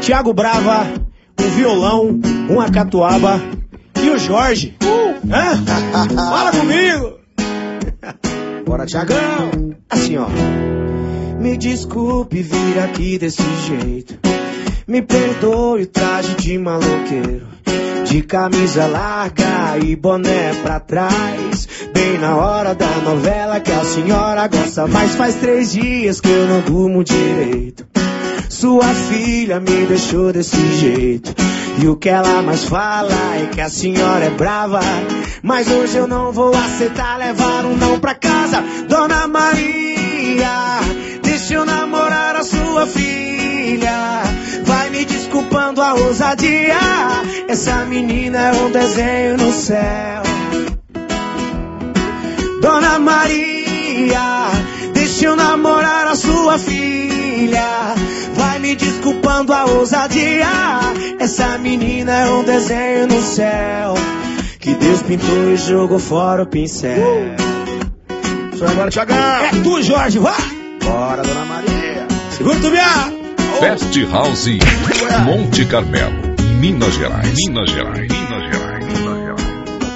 Thiago Brava, um violão, uma catuaba e o Jorge. Fala comigo! Bora, Thiagão! Assim, ó. Me desculpe vir aqui desse jeito. Me perdoe o traje de maloqueiro, de camisa larga e boné pra trás, bem na hora da novela que a senhora gosta. Mas faz 3 dias que eu não durmo direito. Sua filha me deixou desse jeito, e o que ela mais fala é que a senhora é brava. Mas hoje eu não vou aceitar levar um não pra casa. Dona Maria, deixa eu namorar a sua filha. Vai me desculpando a ousadia, essa menina é um desenho no céu. Dona Maria, deixa eu namorar a sua filha. Vai me desculpando a ousadia, essa menina é um desenho no céu, que Deus pintou e jogou fora o pincel. Só agora, Thiagão. É tu, Jorge, vai! Bora, Dona Maria. Segura tu, minha! Fast House Monte Carmelo, Minas Gerais. Minas Gerais. Minas Gerais. Minas Gerais.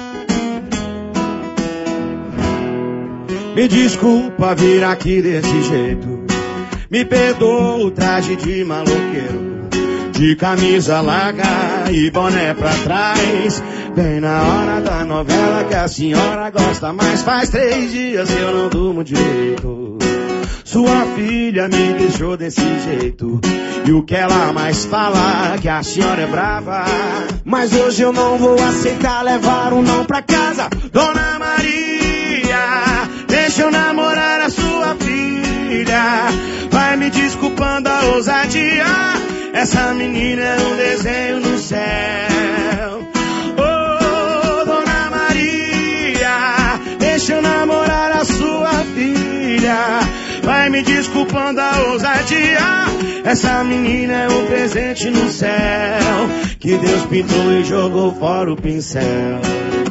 Me desculpa vir aqui desse jeito. Me perdoa o traje de maloqueiro, de camisa larga e boné pra trás, bem na hora da novela que a senhora gosta. Mas faz 3 dias que eu não durmo direito. Sua filha me deixou desse jeito, e o que ela mais fala é que a senhora é brava. Mas hoje eu não vou aceitar levar um não pra casa. Dona Maria, deixa eu namorar a sua filha. Vai me desculpando a ousadia, essa menina é um desenho no céu. Oh, Dona Maria, deixa eu namorar a sua filha. Vai me desculpando a ousadia, essa menina é um presente no céu, que Deus pintou e jogou fora o pincel.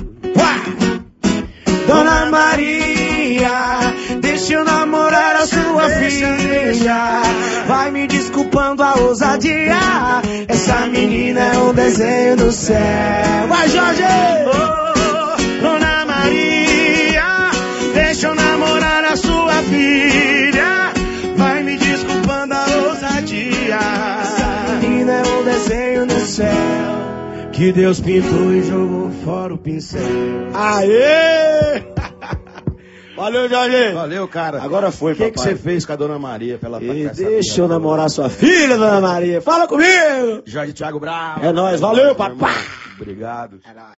Dona Maria, deixa eu namorar a sua filha. Vai me desculpando a ousadia, essa menina é um desenho no céu. Vai, Jorge! Oh, Dona Maria, deixa eu namorar a sua filha. Vai me desculpando a ousadia, essa menina é um desenho no céu, que Deus pintou e jogou fora o pincel. Aê! Valeu, Jorge. Valeu, cara. Agora foi, papai. O que você fez com a Dona Maria pra ela tocar essa deixa eu namorar sua filha, Dona Maria. Fala comigo. Jorge Thiago Bravo. É nóis. Valeu, papai. Obrigado.